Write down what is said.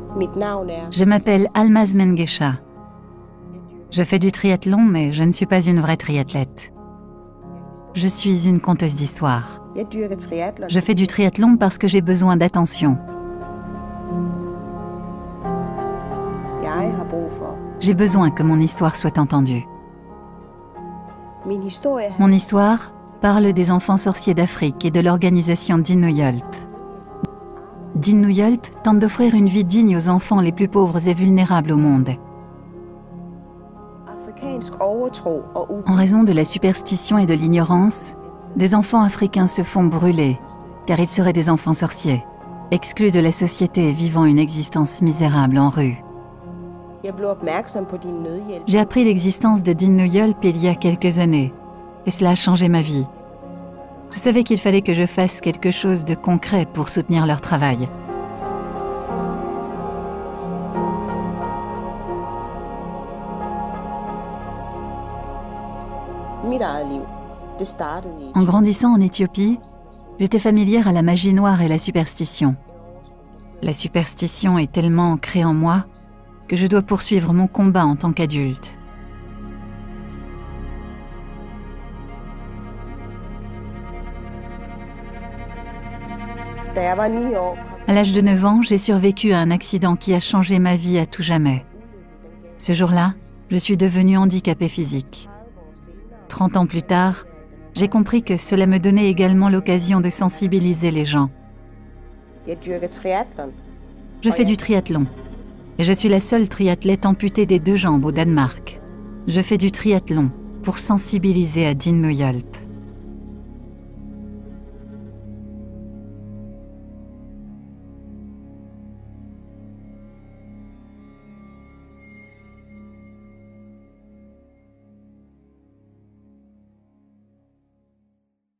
Je m'appelle Almaz Mengesha. Je fais du triathlon, mais je ne suis pas une vraie triathlète. Je suis une conteuse d'histoire. Je fais du triathlon parce que j'ai besoin d'attention. J'ai besoin que mon histoire soit entendue. Mon histoire parle des enfants sorciers d'Afrique et de l'organisation Dinuyolp. Dinuyolp tente d'offrir une vie digne aux enfants les plus pauvres et vulnérables au monde. En raison de la superstition et de l'ignorance, des enfants africains se font brûler, car ils seraient des enfants sorciers, exclus de la société et vivant une existence misérable en rue. J'ai appris l'existence de Dinuyolp il y a quelques années, et cela a changé ma vie. Je savais qu'il fallait que je fasse quelque chose de concret pour soutenir leur travail. En grandissant en Éthiopie, j'étais familière à la magie noire et la superstition. La superstition est tellement ancrée en moi que je dois poursuivre mon combat en tant qu'adulte. À l'âge de 9 ans, j'ai survécu à un accident qui a changé ma vie à tout jamais. Ce jour-là, je suis devenue handicapée physique. 30 ans plus tard, j'ai compris que cela me donnait également l'occasion de sensibiliser les gens. Je fais du triathlon et je suis la seule triathlète amputée des 2 jambes au Danemark. Je fais du triathlon pour sensibiliser à Dinuyolp.